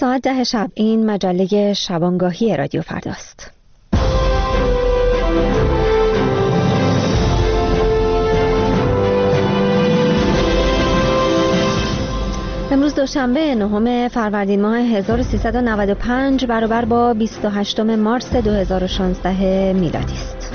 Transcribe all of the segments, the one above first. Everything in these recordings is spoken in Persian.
ساعت 10 شب. این مجله شبانگاهی رادیو فرداست. امروز دوشنبه 9 فروردین ماه 1395 برابر با 28 مارس 2016 میلادی است.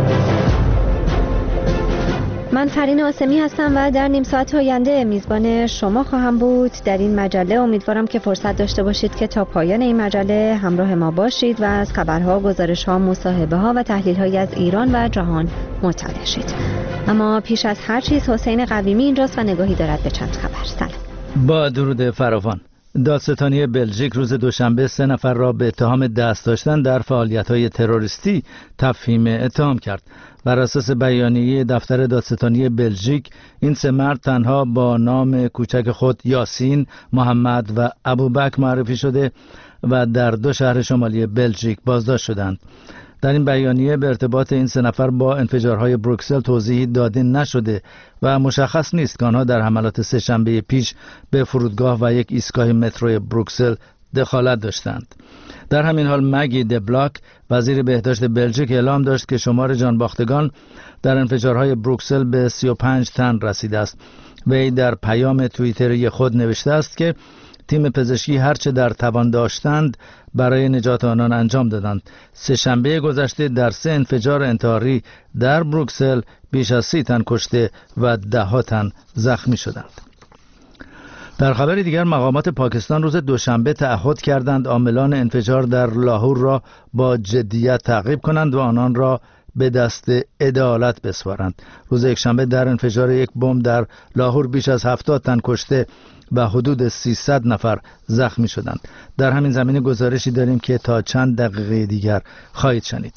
من فرین آسمی هستم و در نیم ساعت آینده میزبان شما خواهم بود در این مجله. امیدوارم که فرصت داشته باشید که تا پایان این مجله همراه ما باشید و از خبرها، گزارش‌ها، مصاحبه‌ها و تحلیل‌هایی از ایران و جهان مطلع شید. اما پیش از هر چیز حسین قویمی اینجاست و نگاهی دارد به چند خبر. سلام. با درود فراوان. دادستانی بلژیک روز دوشنبه 3 نفر را به اتهام دست داشتن در فعالیت‌های تروریستی تفهیم اتهام کرد. بر اساس بیانیه دفتر دادستانی بلژیک، این 3 مرد تنها با نام کوچک خود یاسین، محمد و ابوبکر معرفی شده و در 2 شهر شمالی بلژیک بازداشت شدند. در این بیانیه به ارتباط این 3 نفر با انفجارهای بروکسل توضیحی داده نشده و مشخص نیست که آنها در حملات سه‌شنبه پیش به فرودگاه و یک ایستگاه مترو بروکسل دخالت داشتند. در همین حال مگی دبلاک، وزیر بهداشت بلژیک، اعلام داشت که شمار جانباختگان در انفجارهای بروکسل به 35 تن رسیده است. وی در پیام توییتری خود نوشته است که تیم پزشکی هرچه در توان داشتند برای نجات آنان انجام دادند. سه‌شنبه گذشته در 3 انفجار انتحاری در بروکسل بیش از 30 تن کشته و 10 تن زخمی شدند. در خبر دیگر، مقامات پاکستان روز دوشنبه تعهد کردند عاملان انفجار در لاهور را با جدیت تعقیب کنند و آنان را به دست عدالت بسپارند. روز یکشنبه در انفجار یک بمب در لاهور بیش از 70 تن کشته و حدود 300 نفر زخمی شدند. در همین زمینه گزارشی داریم که تا چند دقیقه دیگر خواهید شنید.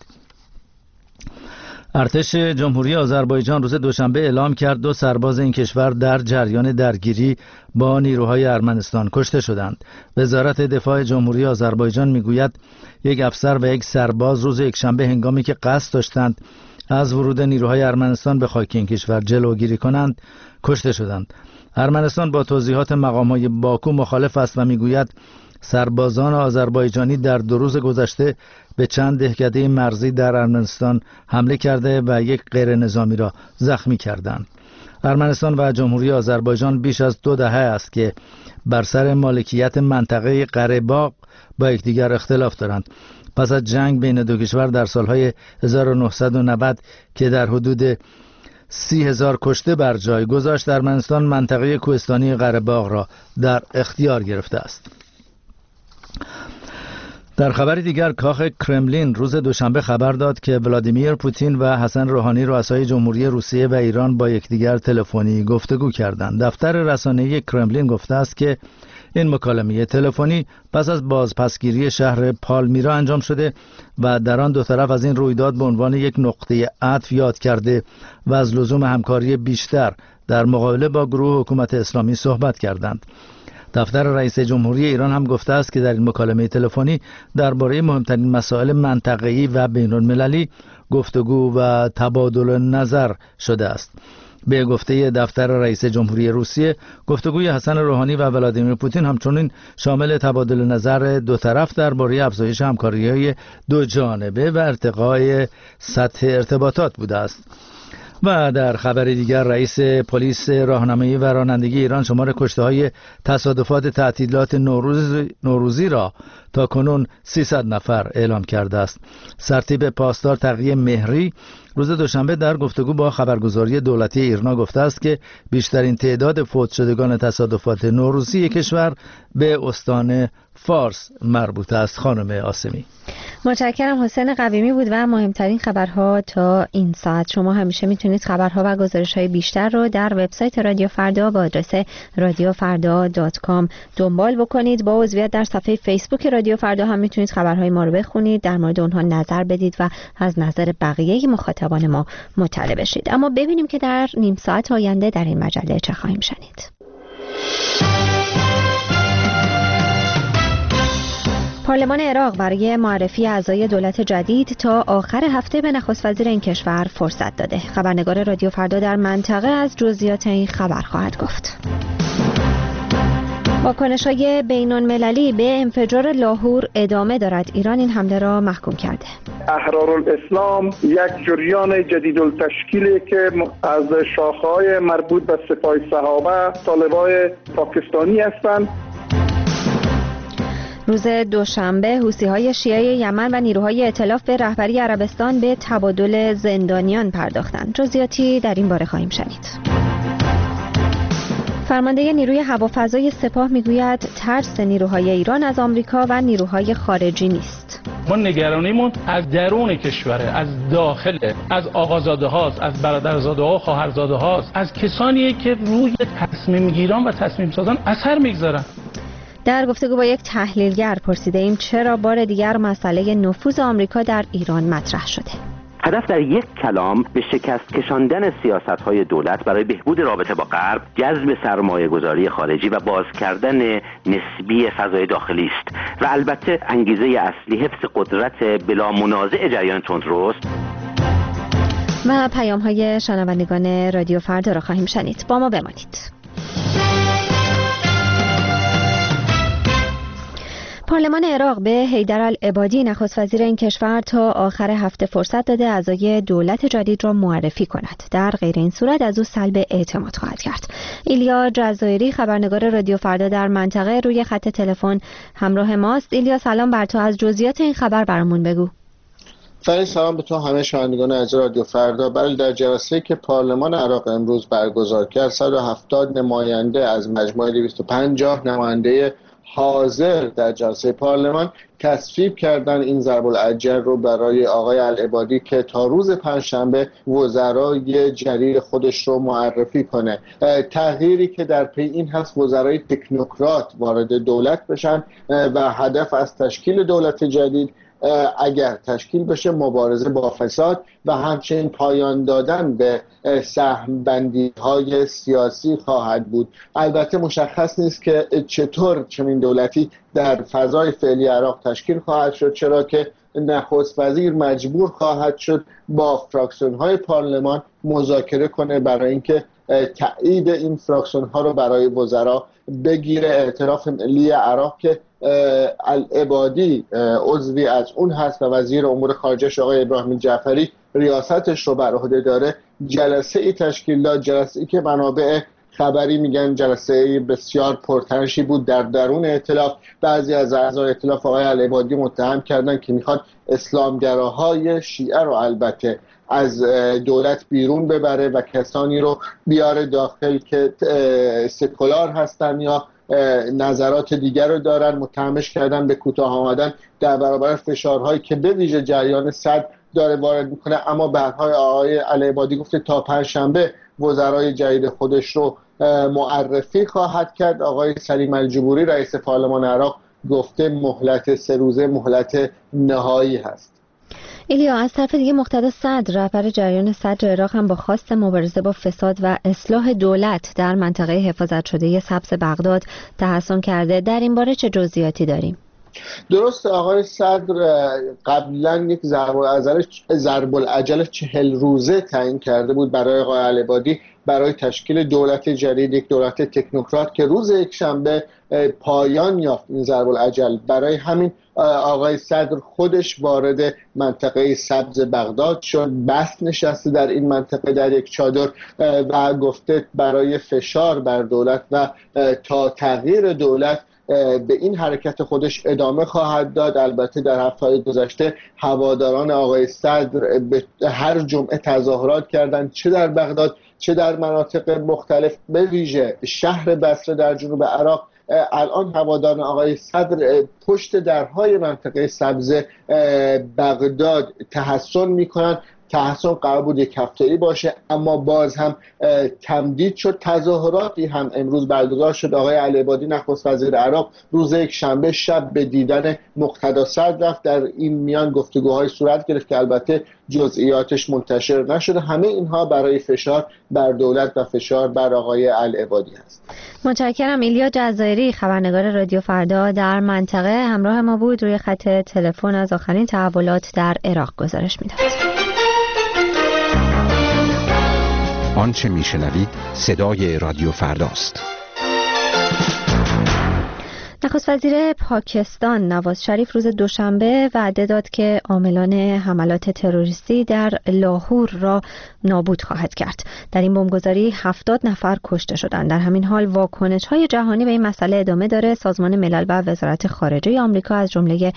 ارتش جمهوری آذربایجان روز دوشنبه اعلام کرد 2 سرباز این کشور در جریان درگیری با نیروهای ارمنستان کشته شدند. وزارت دفاع جمهوری آذربایجان میگوید یک افسر و یک سرباز روز یکشنبه هنگامی که قصد داشتند از ورود نیروهای ارمنستان به خاک این کشور جلوگیری کنند کشته شدند. ارمنستان با توضیحات مقامات باکو مخالف است و میگوید سربازان آذربایجانی در 2 روز گذشته به چند دهکده مرزی در ارمنستان حمله کرده و یک غیر نظامی را زخمی کردند. ارمنستان و جمهوری آذربایجان بیش از 2 دهه است که بر سر مالکیت منطقه قره‌باغ با یکدیگر اختلاف دارند. پس از جنگ بین 2 کشور در سالهای 1990 که در حدود 30,000 کشته بر جای گذاشت، ارمنستان منطقه کوهستانی قره‌باغ را در اختیار گرفته است. در خبر دیگر، کاخ کرملین روز دوشنبه خبر داد که ولادیمیر پوتین و حسن روحانی رؤسای جمهوری روسیه و ایران با یکدیگر تلفنی گفتگو کردند. دفتر رسانه‌ای کرملین گفته است که این مکالمه تلفنی پس از بازپسگیری شهر پالمیرا انجام شده و در آن 2 طرف از این رویداد به عنوان یک نقطه عطف یاد کرده و از لزوم همکاری بیشتر در مقابله با گروه حکومت اسلامی صحبت کردند. دفتر رئیس جمهوری ایران هم گفته است که در این مکالمه تلفنی درباره مهمترین مسائل منطقه‌ای و بین‌المللی گفتگو و تبادل نظر شده است. به گفته دفتر رئیس جمهوری روسیه، گفتگوی حسن روحانی و ولادیمیر پوتین همچنین شامل تبادل نظر 2 طرف درباره افزایش همکاری‌های 2 جانبه و ارتقای سطح ارتباطات بوده است. و در خبر دیگر، رئیس پلیس راهنمایی و رانندگی ایران شمار کشته‌های تصادفات تعطیلات نوروزی را تا کنون 300 نفر اعلام کرده است. سرتیپ پاسدار تقی مهری روز دوشنبه در گفتگو با خبرگزاری دولتی ایرنا گفته است که بیشترین تعداد فوت شدگان تصادفات نوروزی کشور به استان فارس مربوط است. خانم آسمی. متشکرم. حسین قویمی بود و مهمترین خبرها تا این ساعت. شما همیشه میتونید خبرها و گزارش‌های بیشتر رو در وبسایت رادیو فردا با آدرس radiofarda.com دنبال بکنید. با عضویت در صفحه فیسبوک رادیو فردا هم میتونید خبرهای ما رو بخونید، در مورد اونها نظر بدید و از نظر بقیه مخاطبان ما مطلع بشید. اما ببینیم که در نیم ساعت آینده در این مجله چه خواهیم شنید. پارلمان عراق برای معرفی اعضای دولت جدید تا آخر هفته به نخست وزیر این کشور فرصت داده. خبرنگار رادیو فردا در منطقه از جزئیات این خبر خواهد گفت. واکنش‌های بین‌المللی به انفجار لاهور ادامه دارد. ایران این حمله را محکوم کرده. احرارالاسلام یک جریان جدیدالتشکیلی که از شاخه‌های مربوط به سپاه صحابه طالبای پاکستانی هستند. روز دوشنبه حوثی‌های شیعه یمن و نیروهای ائتلاف به رهبری عربستان به تبادل زندانیان پرداختند. جزئیاتی در این باره خواهیم شنید. فرمانده نیروی هوافضای سپاه میگوید ترس نیروهای ایران از آمریکا و نیروهای خارجی نیست. ما نگرانیمون از درون کشوره، از داخل، از آقازاده هاست، از برادرزاده ها و خواهرزاده هاست، از کسانیه که روی تصمیم گیران و تصمیم سازان اثر میگذارن. در گفتگو با یک تحلیلگر پرسیده ایم چرا بار دیگر مسئله نفوذ آمریکا در ایران مطرح شده. هدف در یک کلام به شکست کشاندن سیاست‌های دولت برای بهبود رابطه با غرب، جذب سرمایه‌گذاری خارجی و باز کردن نسبی فضای داخلی است و البته انگیزه اصلی حفظ قدرت بلا منازع جریان تندروست. و پیام‌های شنوندگان رادیو فردا را خواهیم شنید. با ما بمانید. پارلمان عراق به حیدرالعبادی نخست وزیر این کشور تا آخر هفته فرصت داده اعضای دولت جدید را معرفی کند. در غیر این صورت از او سلب اعتماد خواهد کرد. ایلیا جزایری خبرنگار رادیو فردا در منطقه روی خط تلفن همراه ماست. ایلیا سلام بر تو، از جزئیات این خبر برامون بگو. سلام به تو همه شنوندگان عزیز رادیو فردا. بله، در جلسه‌ای که پارلمان عراق امروز برگزار کرد 170 نماینده از مجموع 250 نماینده حاضر در جلسه پارلمان تصویب کردن این ضرب الاجل رو برای آقای العبادی که تا روز پنجشنبه وزرای جدید خودش رو معرفی کنه. تغییری که در پی این هست وزرای تکنوکرات وارد دولت بشن و هدف از تشکیل دولت جدید اگر تشکیل بشه مبارزه با فساد و همچنین پایان دادن به سهم بندی های سیاسی خواهد بود. البته مشخص نیست که چطور چنین دولتی در فضای فعلی عراق تشکیل خواهد شد، چرا که نخست وزیر مجبور خواهد شد با فراکسیون های پارلمان مذاکره کنه برای اینکه تایید این فراکسیون ها رو برای وزرا بگیره. ائتلاف ملی عراق که العبادی عضوی از اون هست و وزیر امور خارجه آقای ابراهیم جعفری ریاستش رو بر عهده داره، جلسه ای تشکیل داد، جلسه ای که منابع خبری میگن جلسه بسیار پرتنشی بود. در درون ائتلاف بعضی از اعضای ائتلاف آقای العبادی متهم کردن که میخواد اسلامگراهای شیعه رو البته از دولت بیرون ببره و کسانی رو بیاره داخل که سکولار هستن یا نظرات دیگر رو دارن. متهمش کردن به کوتاه آمدن در برابر فشارهایی که به ویژه جریان صدر داره وارد میکنه. اما بعدهای آقای العبادی گفته تا پنجشنبه وزرای جدید خودش رو معرفی خواهد کرد. آقای سلیم الجبوری رئیس پارلمان عراق گفته مهلت 3 روزه مهلت نهایی هست. ایلیا، از طرف دیگه مقتدا صدر رهبر جریان صدر عراق هم با خواست مبارزه با فساد و اصلاح دولت در منطقه حفاظت شده سبز بغداد تحسن کرده. در این باره چه جزئیاتی داریم؟ درست، آقای صدر قبلا یک ضرب الاجل 40 روزه تعیین کرده بود برای آقای العبادی برای تشکیل دولت جدید، یک دولت تکنوکرات که روز یکشنبه پایان یافت این ضرب الاجل. برای همین آقای صدر خودش وارد منطقه سبز بغداد شد، بست نشسته در این منطقه در یک چادر و گفته برای فشار بر دولت و تا تغییر دولت به این حرکت خودش ادامه خواهد داد. البته در هفته‌های گذشته هواداران آقای صدر به هر جمعه تظاهرات کردند، چه در بغداد چه در مناطق مختلف، به ویژه شهر بصره در جنوب عراق. الان هواداران آقای صدر پشت درهای منطقه سبز بغداد تحصن میکنن. تحصن قرار بود یک هفته‌ای باشه اما باز هم تمدید شد. تظاهراتی هم امروز برگزار شد. آقای العبادی نخست وزیر عراق روز یکشنبه شب به دیدن مقتدا صدر رفت. در این میان گفتگوهای صورت گرفت که البته جزئیاتش منتشر نشده. همه اینها برای فشار بر دولت و فشار بر آقای العبادی است. متشکرم. ایلیا جزایری خبرنگار رادیو فردا در منطقه همراه ما بود. روی خط تلفن از آخرین تحولات در عراق گزارش میداد. آنچه میشنوید صدای رادیو فرداست. نخست وزیر پاکستان نواز شریف روز دوشنبه وعده داد که عاملان حملات تروریستی در لاهور را نابود خواهد کرد. در این بمبگذاری 70 نفر کشته شدند. در همین حال واکنش‌های جهانی به این مسئله ادامه داره. سازمان ملل و وزارت خارجه آمریکا از جمله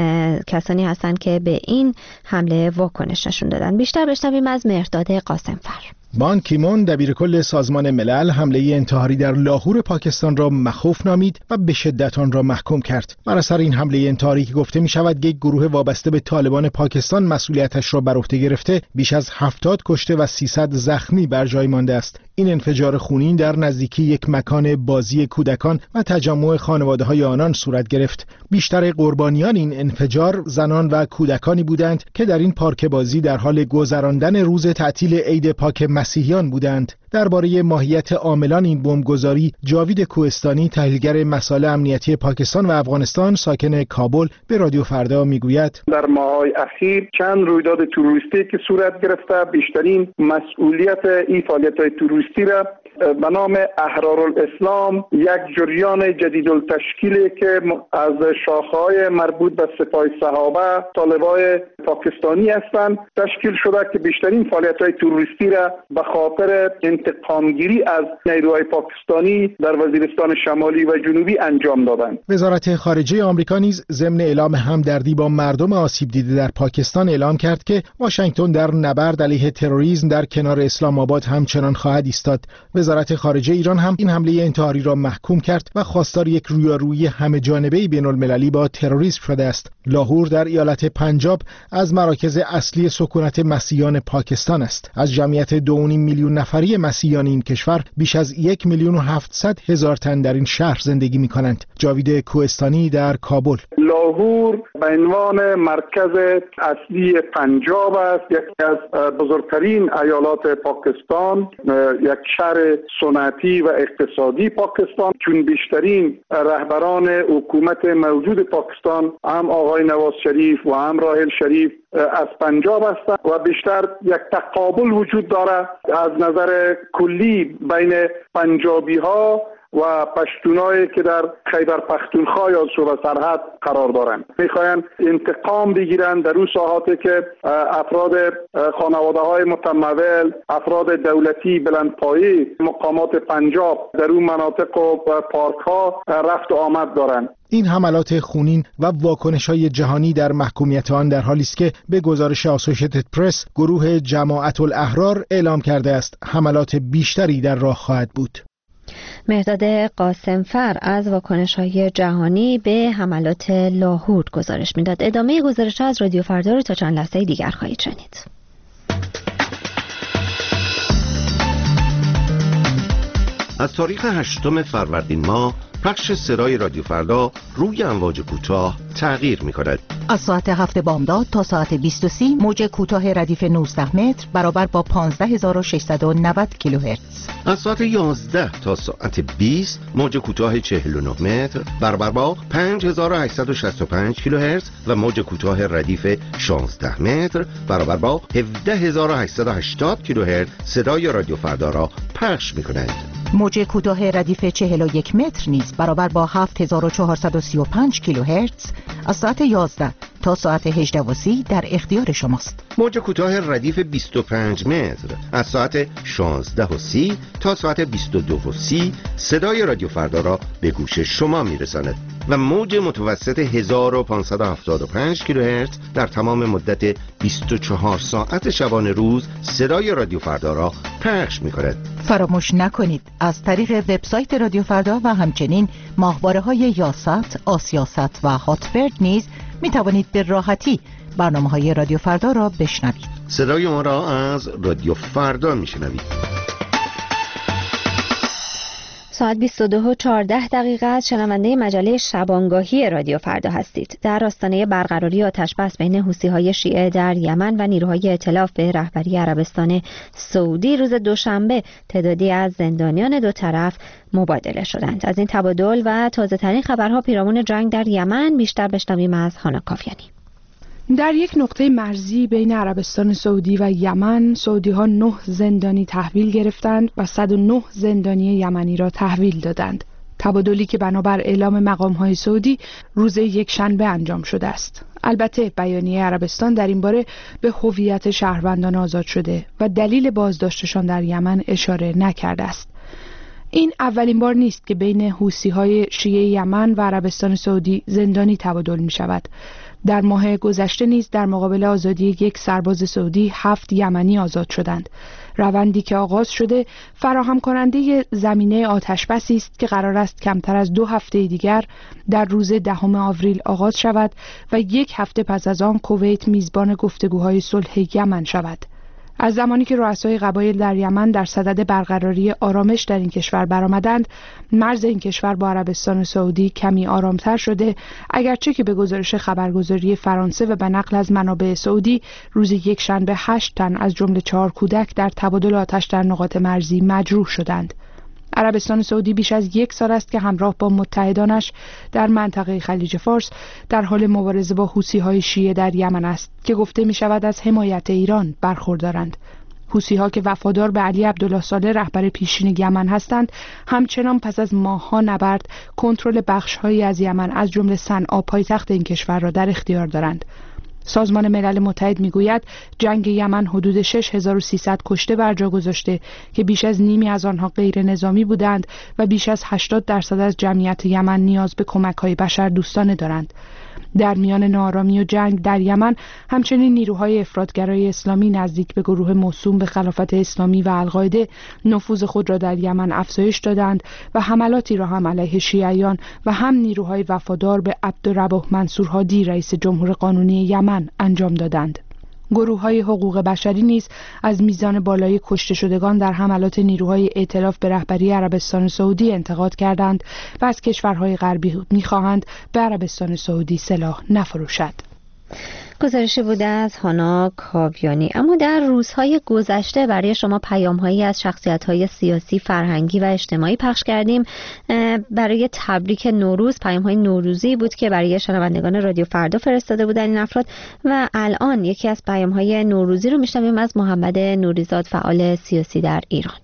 کسانی هستند که به این حمله واکنش نشون دادن. بیشتر بشنویم از مهرداد قاسمفر. بان کی مون دبیرکل سازمان ملل حمله انتحاری در لاهور پاکستان را مخوف نامید و به شدت آن را محکوم کرد. بر اثر این حمله انتحاری که گفته می شود یک گروه وابسته به طالبان پاکستان مسئولیتش را بر عهده گرفته، بیش از 70 کشته و 300 زخمی بر جای مانده است. این انفجار خونین در نزدیکی یک مکان بازی کودکان و تجمع خانواده‌های آنان صورت گرفت. بیشتر قربانیان این انفجار زنان و کودکانی بودند که در این پارک بازی در حال گذراندن روز تعطیل عید پاک مسیحیان بودند. درباره ماهیت عاملان این بمبگذاری، جاوید کوهستانی، تحلیلگر مسائل امنیتی پاکستان و افغانستان ساکن کابل، به رادیو فردا میگوید: در ماه‌های اخیر چند رویداد تروریستی که صورت گرفته، بیشترین مسئولیت این فعالیت‌های تروریستی را به نام احرارالاسلام، یک جریان جدیدالتشکیلی که از شاخه‌های مربوط به سپاه صحابه طالبای پاکستانی هستند تشکیل شده که بیشترین فعالیت‌های تروریستی را به خاطر انتقامگیری از نیروهای پاکستانی در وزیرستان شمالی و جنوبی انجام دادند. وزارت خارجه آمریکا نیز ضمن اعلام همدردی با مردم آسیب دیده در پاکستان اعلام کرد که واشنگتن در نبرد علیه تروریسم در کنار اسلام آباد همچنان خواهد ایستاد. وزارت خارجه ایران هم این حمله انتحاری را محکوم کرد و خواستار یک رویارویی همه‌جانبه‌ای بین‌المللی با تروریسم شده است. لاهور در ایالت پنجاب از مراکز اصلی سکونت مسیحیان پاکستان است. از جمعیت 2.5 میلیون نفری مسیحیان این کشور بیش از 1,700,000 تن در این شهر زندگی می‌کنند. جاوید کوهستانی در کابل. لاهور به عنوان مرکز اصلی پنجاب است، یکی از بزرگترین ایالات پاکستان، یک شهر صنعتی و اقتصادی پاکستان، چون بیشترین رهبران حکومت موجود پاکستان هم آقای نواز شریف و هم راحل شریف از پنجاب هستند و بیشتر یک تقابل وجود دارد از نظر کلی بین پنجابی ها و پشتونایی که در خیبر پختونخوا یا صوبه سرحد قرار دارند. میخواین انتقام بگیرن در اون ساحاتی که افراد خانواده های متمول، افراد دولتی بلندپایه مقامات پنجاب در اون مناطق و پارک ها رفت و آمد دارند. این حملات خونین و واکنش‌های جهانی در محکومیت آن در حالی است که به گزارش آسوشیتد پرس گروه جماعت الاحرار اعلام کرده است حملات بیشتری در راه خواهد بود. مهرداد قاسمفر از واکنش‌های جهانی به حملات لاهور گزارش میداد. ادامه گزارش از رادیو فردا رو تا چند لحظه دیگر خواهید شنید. از تاریخ 8 فروردین ماه پخش سرای رادیو فردا روی امواج کوتاه تغییر می‌کند. از ساعت 7 بامداد تا ساعت 20:30 موج کوتاه ردیف 19 متر برابر با 15690 کیلوهرتز. از ساعت 11 تا ساعت 20 موج کوتاه 49 متر برابر با 5865 کیلوهرتز و موج کوتاه ردیف 16 متر برابر با 17880 کیلوهرتز صدای رادیو فردا را پخش می‌کند. موج کوتاه ردیف 41 متر نیز برابر با 7435 کیلوهرتز از ساعت 11 تا ساعت 18:30 در اختیار شماست. موج کوتاه ردیف 25 متر از ساعت 16:30 تا ساعت 22:30 صدای رادیو فردا را به گوش شما میرساند و موج متوسط 1575 کیلوهرتز در تمام مدت 24 ساعت شبانه روز صدای رادیو فردا را پخش می‌کند. فراموش نکنید از طریق وبسایت رادیو فردا و همچنین ماهواره‌های یاست، آسیاست و هاتبرد نیز می توانید به راحتی برنامه‌های رادیو فردا را بشنوید. صدای ما را از رادیو فردا میشنوید. ساعت 22:14 از شنونده مجله شبانگاهی رادیو فردا هستید. در آستانه برقراری آتش‌بس بین حوثی‌های شیعه در یمن و نیروهای ائتلاف به رهبری عربستان سعودی روز دوشنبه تعدادی از زندانیان دو طرف مبادله شدند. از این تبادل و تازه‌ترین خبرها پیرامون جنگ در یمن بیشتر بشنویم از هانا کافیانی. در یک نقطه مرزی بین عربستان سعودی و یمن، سعودی‌ها 9 زندانی تحویل گرفتند و 109 زندانی یمنی را تحویل دادند. تبادلی که بنابر اعلام مقام‌های سعودی روز یکشنبه انجام شده است. البته بیانیه عربستان در این باره به هویت شهروندان آزاد شده و دلیل بازداشتشان در یمن اشاره نکرده است. این اولین بار نیست که بین حوثی‌های شیعه یمن و عربستان سعودی زندانی تبادل می‌شود. در ماه گذشته نیز در مقابل آزادی یک سرباز سعودی 7 یمنی آزاد شدند. روندی که آغاز شده فراهم کننده زمینه آتشبسی است که قرار است کمتر از 2 هفته دیگر در روز 10 آوریل آغاز شود و 1 هفته پس از آن کویت میزبان گفتگوهای صلح یمن شود. از زمانی که رؤسای قبایل در یمن در صدد برقراری آرامش در این کشور برآمدند، مرز این کشور با عربستان سعودی کمی آرامتر شده، اگرچه که به گزارش خبرگزاری فرانسه و به نقل از منابع سعودی روز یکشنبه 8 تن از جمله 4 کودک در تبادل آتش در نقاط مرزی مجروح شدند. عربستان سعودی بیش از 1 سال است که همراه با متحدانش در منطقه خلیج فارس در حال مبارزه با حوثی‌های شیعه در یمن است که گفته می شود از حمایت ایران برخوردارند. حوثی‌ها که وفادار به علی عبدالله صالح رهبر پیشین یمن هستند، همچنان پس از ماه‌ها نبرد کنترل بخش‌هایی از یمن از جمله صنعا پایتخت این کشور را در اختیار دارند. سازمان ملل متحد میگوید جنگ یمن حدود 6300 کشته بر جا گذاشته که بیش از نیمی از آنها غیر نظامی بودند و بیش از 80% از جمعیت یمن نیاز به کمک‌های بشردوستانه دارند. در میان ناآرامی و جنگ در یمن همچنین نیروهای افراطگرای اسلامی نزدیک به گروه موسوم به خلافت اسلامی و القاعده نفوذ خود را در یمن افزایش دادند و حملاتی را هم علیه شیعیان و هم نیروهای وفادار به عبدالربه منصور هادی رئیس جمهور قانونی یمن انجام دادند. گروه‌های حقوق بشری نیز از میزان بالای کشته شدگان در حملات نیروهای ائتلاف به رهبری عربستان سعودی انتقاد کردند و از کشورهای غربی می‌خواهند به عربستان سعودی سلاح نفروشد. گزارشی بوده از هانا کاویانی. اما در روزهای گذشته برای شما پیام‌هایی از شخصیت‌های سیاسی، فرهنگی و اجتماعی پخش کردیم برای تبریک نوروز. پیام‌های نوروزی بود که برای شنوندگان رادیو فردا فرستاده بودن این افراد و الان یکی از پیام‌های نوروزی رو میشنویم از محمد نوریزاد، فعال سیاسی در ایران.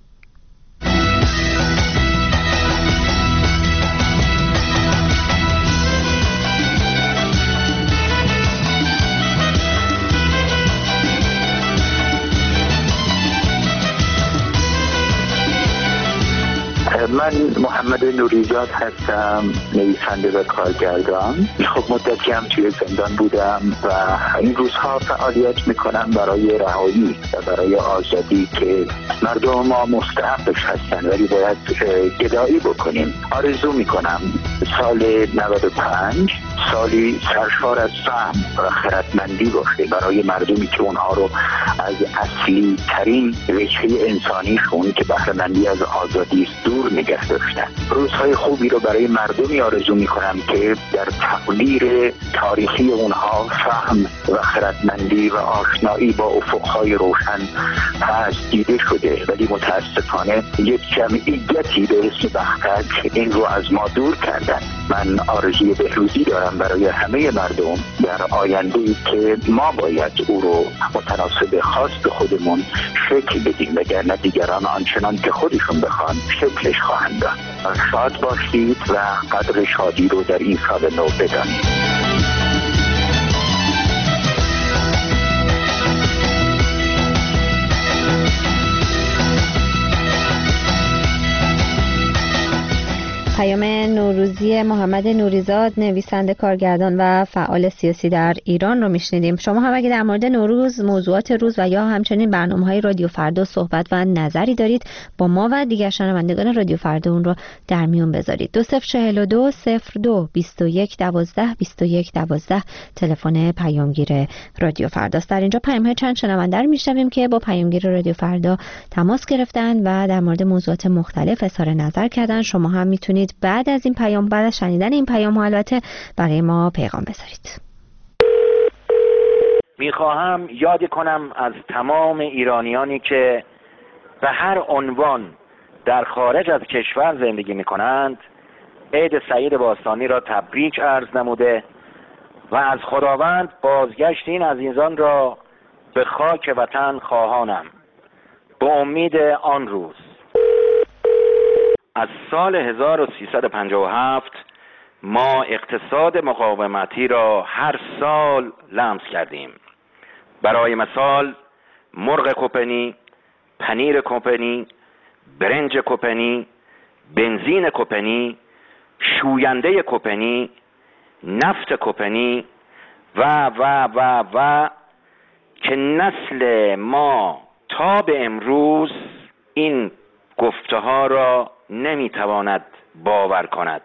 من محمد نوریزاد هستم، نویسنده و کارگردان. خب مدتی هم توی زندان بودم و این روزها فعالیت میکنم برای رهایی و برای آزادی که مردم ما مستحقش هستن ولی باید گدایی بکنیم. آرزو میکنم سال 95 سالی سرشار از فهم و خردمندی باشه برای مردمی که اونها رو از اصلی ترین وجهه انسانیشون که بهره‌مندی از آزادی است دور نگه داشتن. روزهای خوبی رو برای مردمی آرزو میکنم که در تقدیر تاریخی اونها فهم و خردمندی و آشنایی با افقهای روشن پس دیده شده، ولی متاسفانه یک جمعیتی به اسم بختک این رو از ما دور کردن. من آرزوی بهروزی دارم برای همه مردم در آینده‌ای که ما باید او رو متناسب خاص به خودمون شکل بدیم، وگرنه دیگران آنچنان که خودشون بخوان شکلش خواهند داد. شاد باشید و قدر شادی رو در این سال نو بدانید. پیام نوروزی محمد نوریزاد، نویسنده، کارگردان و فعال سیاسی در ایران رو میشنیدیم. شما هم اگه در مورد نوروز، موضوعات روز و یا همچنین برنامه‌های رادیو فردا صحبت و نظری دارید با ما و دیگر شنوندگان رادیو فردا اون رو در میون بذارید. 2042 02 21 12 21 12 تلفن پیامگیر رادیو فرداست. در اینجا پیام‌های چند شنونده رو میشنویم که با پیامگیر رادیو فردا تماس گرفتن و در مورد موضوعات مختلف اظهار نظر کردن. شما هم میتونید بعد از این پیام، بعد از شنیدن این پیام البته برای ما پیغام بذارید. میخواهم یاد کنم از تمام ایرانیانی که به هر عنوان در خارج از کشور زندگی میکنند عید سعید باستانی را تبریک عرض نموده و از خداوند بازگشت این عزیزان را به خاک وطن خواهانم به امید آن روز. از سال 1357 ما اقتصاد مقاومتی را هر سال لمس کردیم. برای مثال مرغ کوپنی، پنیر کوپنی، برنج کوپنی، بنزین کوپنی، شوینده کوپنی، نفت کوپنی و که نسل ما تا به امروز این گفته ها را نمیتواند باور کند.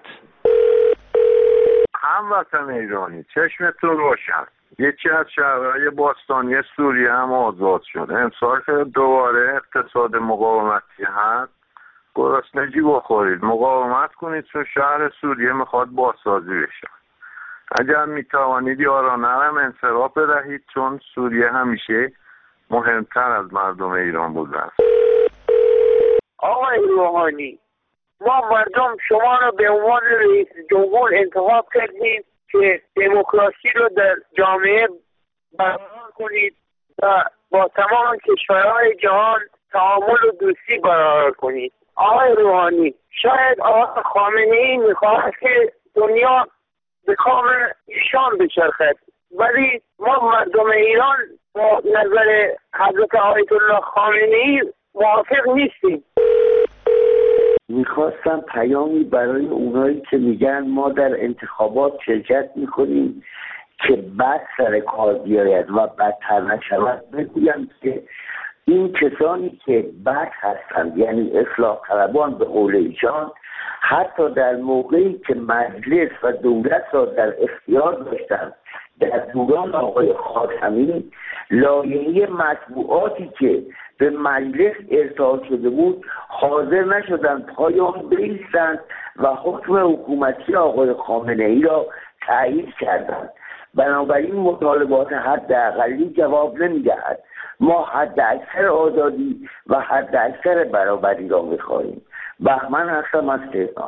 هموطن ایرانی، چشمتون روشن. یکی از شهرهای باستانی سوریه هم آزاد شد. امسال که دوباره اقتصاد مقاومتی هست، گرسنگی بخورید، مقاومت کنید، چون شهر سوریه میخواد بازسازی بشه. اگر میتوانید یارانه هم انصراف بدهید، چون سوریه همیشه مهمتر از مردم ایران بوده است. آقای روحانی، ما مردم شما را به عنوان رئیس جمهور انتخاب کردیم که دموکراسی رو در جامعه برقرار کنید و با تمام کشورهای جهان تعامل و دوستی برقرار کنید. آقای روحانی، شاید آقای خامنه‌ای میخواهد که دنیا به کام ایشان بچرخد، ولی ما مردم ایران با نظر حضرت آیت الله خامنه‌ای موافق نیستیم. میخواستم پیامی برای اونایی که میگن ما در انتخابات شرکت میکنیم که بعد سر کار بیاید و بدتر نشود بگویم که این کسانی که بد هستند، یعنی اصلاح طلبان به قول ایشان، حتی در موقعی که مجلس و دولت را در اختیار داشتند در دوران آقای خاتمی، لایحه مطبوعاتی که به مجلس ارسال شده بود حاضر نشدند پای آن بایستند و حکم حکومتی آقای خامنه‌ای را تایید کردند. بنابراین مطالبات حداقلی جواب نمی‌دهد. ما حد اکثر آزادی و حد اکثر برابری را می‌خواهیم. بهمن هستم از تهران.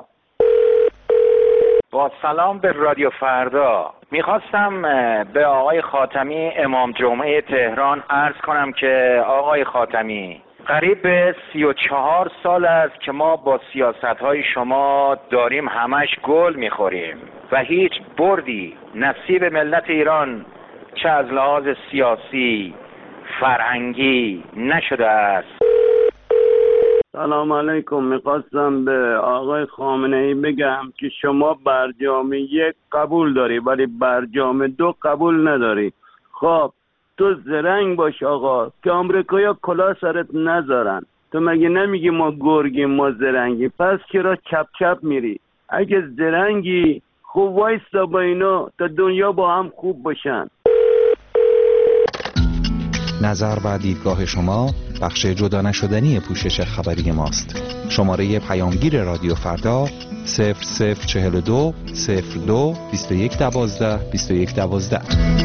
با سلام به رادیو فردا. میخواستم به آقای خاتمی امام جمعه تهران عرض کنم که آقای خاتمی، قریب به 34 سال است که ما با سیاست‌های شما داریم همش گل میخوریم و هیچ بردی نصیب ملت ایران چه از لحاظ سیاسی، فرهنگی نشده است. سلام علیکم. میخواستم به آقای خامنه‌ای بگم که شما برجام 1 قبول داری ولی برجام 2 قبول نداری. خب تو زرنگ باش آقا که آمریکایی‌ها کلاه سرت نذارن. تو مگه نمیگی ما گرگیم ما زرنگی؟ پس چرا چپ چپ میری؟ اگه زرنگی خوب وایستا با اینا تا دنیا با هم خوب باشن. نظر و دیدگاه شما بخش جدا نشدنی پوشش خبری ماست. شماره پیامگیر رادیو فردا 0042 02 21 12 21 12.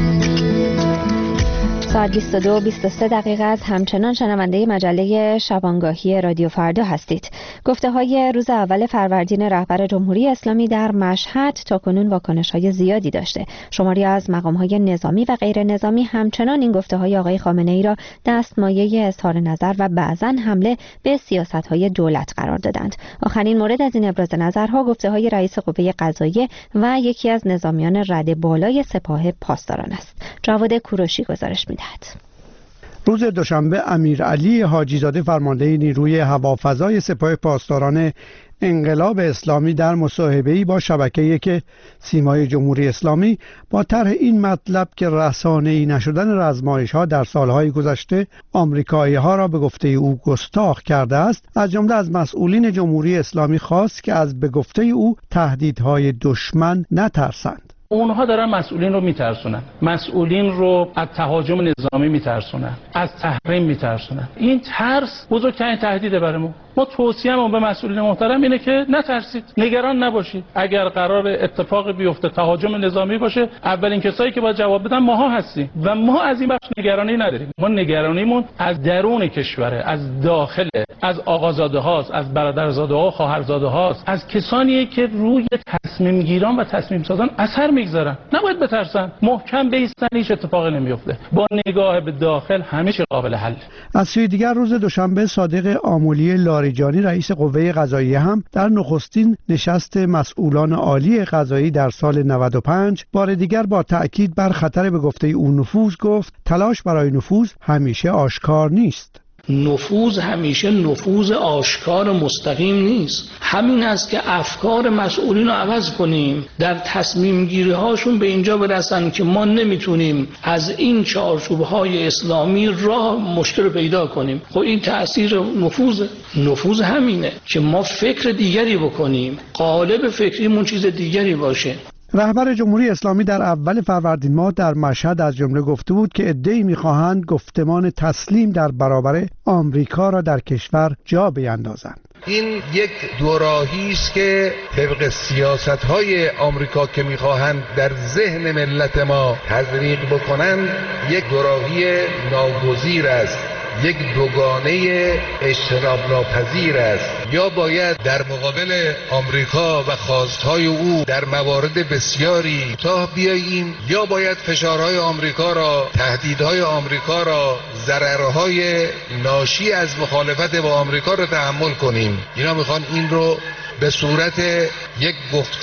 ساعت 22:23 دقیقه است. همچنان شنونده مجله شبانگاهی رادیو فردا هستید. گفته‌های روز اول فروردین رهبر جمهوری اسلامی در مشهد تاکنون واکنش‌های زیادی داشته. شماری از مقام‌های نظامی و غیر نظامی همچنان این گفته‌های آقای خامنه‌ای را دستمایه اظهار نظر و بعضاً حمله به سیاست‌های دولت قرار دادند. آخرین مورد از این ابراز نظرها گفته‌های رئیس قوه قضاییه و یکی از نظامیان رده بالای سپاه پاسداران است. جواد کوروشی گزارش می‌دهد. روز دوشنبه امیرعلی حاجی‌زاده فرمانده نیروی هوافضای سپاه پاسداران انقلاب اسلامی در مصاحبه‌ای با شبکه که سیمای جمهوری اسلامی با طرح این مطلب که رسانه‌ای نشدن رزمایش‌ها در سالهای گذشته آمریکایی‌ها را به گفته او گستاخ کرده است، از جمله از مسئولین جمهوری اسلامی خواست که از به گفته او تهدیدهای دشمن نترسند. اونها دارن مسئولین رو میترسونن، مسئولین رو از تهاجم نظامی میترسونن، از تحریم میترسونن. این ترس بزرگترین تهدیده برای ما توصیه‌مون به مسئولین محترم اینه که نترسید، نگران نباشید. اگر قرار اتفاق بیفته تهاجم نظامی باشه، اولین کسایی که باید جواب بدن ماها هستیم و ما از این بخش نگرانی نداریم. ما نگرانیمون از درون کشوره، از داخل از آقازاده هاست، از برادرزاده ها و خواهرزاده هاست، از کسانیه که روی تصمیم گیران و تصمیم سازان اثر میگذارن. نباید بترسن، محکم بایستن، هیچ اتفاقی نمیفته. با نگاه به داخل همه چی قابل حل. از سوی دیگر روز دوشنبه صادق آملی لاریجانی رئیس قوه قضاییه هم در نخستین نشست مسئولان عالی قضایی در سال 95 بار دیگر با تأکید بر خطر به گفته او نفوذ گفت تلاش برای نفوذ همیشه آشکار نیست. نفوذ همیشه نفوذ آشکار مستقیم نیست. همین است که افکار مسئولین رو عوض کنیم، در تصمیم گیری هاشون به اینجا برسن که ما نمیتونیم از این چارچوب‌های اسلامی راه مشکل رو پیدا کنیم. خب این تأثیر نفوذ همینه که ما فکر دیگری بکنیم، قالب فکریمون چیز دیگری باشه. رهبر جمهوری اسلامی در اول فروردین ماه در مشهد از جمله گفته بود که عده‌ای می‌خواهند گفتمان تسلیم در برابر آمریکا را در کشور جا بیندازند. این یک دوراهی است که طبق سیاست‌های آمریکا که می‌خواهند در ذهن ملت ما تزریق بکنند یک دوراهی ناگزیر است، یک دوگانه اجتناب ناپذیر است. یا باید در مقابل آمریکا و خواستهای او در موارد بسیاری تا بیاییم، یا باید فشارهای آمریکا را، تهدیدهای آمریکا را، ضررهای ناشی از مخالفت با آمریکا را تحمل کنیم. اینا میخوان این رو به صورت یک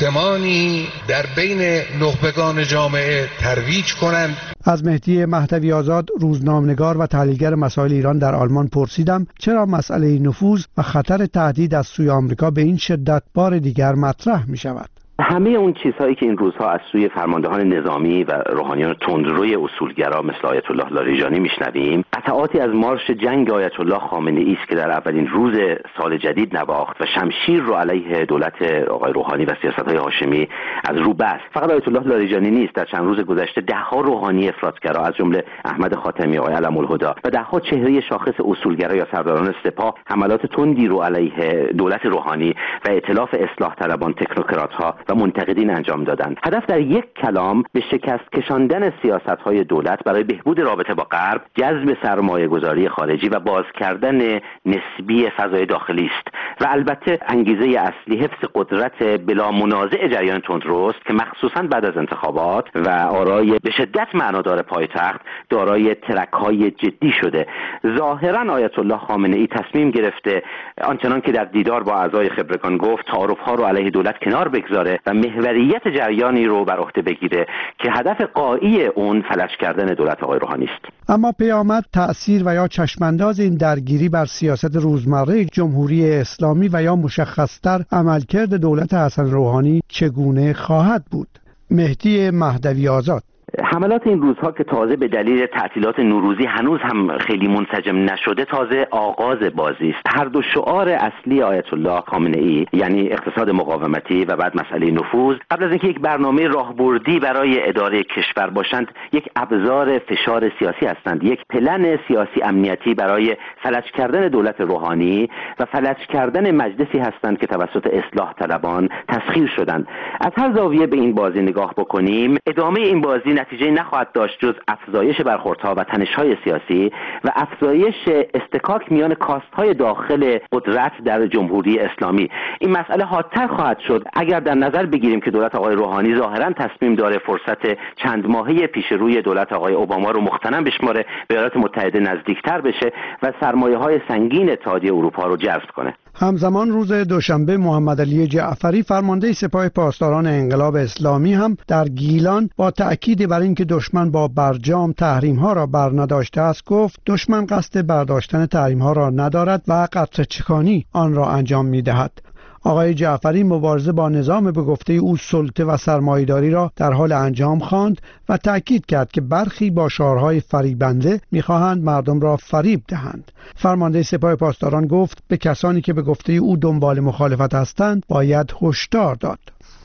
گفتمانی در بین نخبگان جامعه ترویج کنند. از مهدی مهدوی آزاد روزنامه‌نگار و تحلیلگر مسائل ایران در آلمان پرسیدم چرا مسئله نفوذ و خطر تهدید از سوی آمریکا به این شدت بار دیگر مطرح می شود. همه اون چیزهایی که این روزها از سوی فرماندهان نظامی و روحانیان تندروی اصولگرا مثل آیت الله لاریجانی میشنویم، قطعاتی از مارش جنگ آیت الله خامنه ای است که در اولین روز سال جدید نواخت و شمشیر رو علیه دولت آقای روحانی و سیاست‌های هاشمی از رو بست. فقط آیت الله لاریجانی نیست، در چند روز گذشته ده‌ها روحانی افراطگرا از جمله احمد خاتمی، آقای علم الهدی و ده‌ها چهره شاخص اصولگرا یا سرداران سپاه حملات تندی رو علیه دولت روحانی و ائتلاف اصلاح طلبان، تکنوکرات‌ها و منتقدین انجام دادند. هدف در یک کلام به شکست کشاندن سیاست‌های دولت برای بهبود رابطه با غرب، جذب سرمایه‌گذاری خارجی و باز کردن نسبی فضای داخلی است و البته انگیزه اصلی حفظ قدرت بلا منازع جریان تندروست که مخصوصاً بعد از انتخابات و آرای به شدت معنادار پایتخت دارای ترک‌های جدی شده. ظاهراً آیت الله خامنه ای تصمیم گرفته آنچنان که در دیدار با اعضای خبرگان گفت تعارف‌ها رو علیه دولت کنار بگذاره و محوریت جریانی رو بر عهده بگیره که هدف غایی اون فلج کردن دولت آقای روحانی است. اما پیامد، تأثیر و یا چشمانداز این درگیری بر سیاست روزمره جمهوری اسلامی و یا مشخصتر عملکرد دولت حسن روحانی چگونه خواهد بود؟ مهدی مهدوی آزاد: حملات این روزها که تازه به دلیل تعطیلات نوروزی هنوز هم خیلی منسجم نشده تازه آغاز بازی است. هر دو شعار اصلی آیت الله خامنه ای، یعنی اقتصاد مقاومتی و بعد مسئله نفوذ، قبل از اینکه یک برنامه راهبردی برای اداره کشور باشند، یک ابزار فشار سیاسی هستند، یک پلن سیاسی امنیتی برای فلج کردن دولت روحانی و فلج کردن مجلسی هستند که توسط اصلاح طلبان تسخیر شدند. از هر زاویه به این بازی نگاه بکنیم، ادامه این بازی نتیجه نخواهد داشت جز افزایش برخوردها و تنش‌های سیاسی و افزایش استکاک میان کاست‌های داخل قدرت در جمهوری اسلامی. این مسئله حادتر خواهد شد اگر در نظر بگیریم که دولت آقای روحانی ظاهراً تصمیم داره فرصت چند ماهه پیش روی دولت آقای اوباما رو مختنم بشماره، به ایالات متحده نزدیکتر بشه و سرمایه‌های سنگین اتحادیه اروپا رو جذب کنه. همزمان روز دوشنبه محمد علی جعفری فرمانده سپاه پاسداران انقلاب اسلامی هم در گیلان با تأکید بر اینکه دشمن با برجام تحریم‌ها را برنداشته است گفت دشمن قصد برداشتن تحریم‌ها را ندارد و قطره‌چکانی آن را انجام می‌دهد. آقای جعفری مبارزه با نظام به گفته او سلطه و سرمایه‌داری را در حال انجام خواند و تأکید کرد که برخی با شعارهای فریبنده می‌خواهند مردم را فریب دهند. فرمانده سپاه پاسداران گفت به کسانی که به گفته او دنبال مخالفت هستند باید هشدار داد.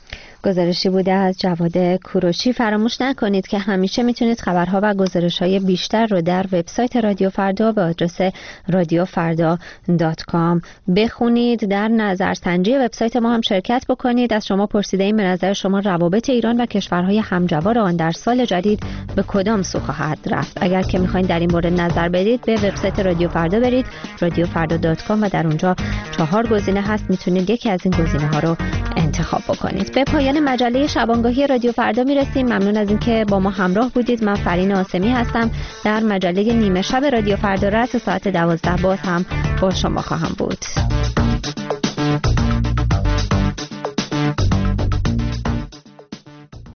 گزارشی بوده از جواد کوروشی. فراموش نکنید که همیشه میتونید خبرها و گزارش‌های بیشتر رو در وبسایت رادیو فردا به آدرس radiofarda.com بخونید. در نظرسنجی وبسایت ما هم شرکت بکنید. از شما پرسیده‌ایم به نظر شما روابط ایران و کشورهای همجوار آن در سال جدید به کدام سو خواهد رفت؟ اگر که میخواین در این مورد نظر بدید به وبسایت رادیو فردا برید، radiofarda.com، و در اونجا 4 گزینه هست، میتونید یکی از این گزینه‌ها رو انتخاب بکنید. به پایان مجله شبانگاهی رادیو فردا میرسیم. ممنون از اینکه با ما همراه بودید. من فرین آسمی هستم. در مجله نیمه شب رادیو فردا رأس ساعت 12 باز هم با شما خواهم بود.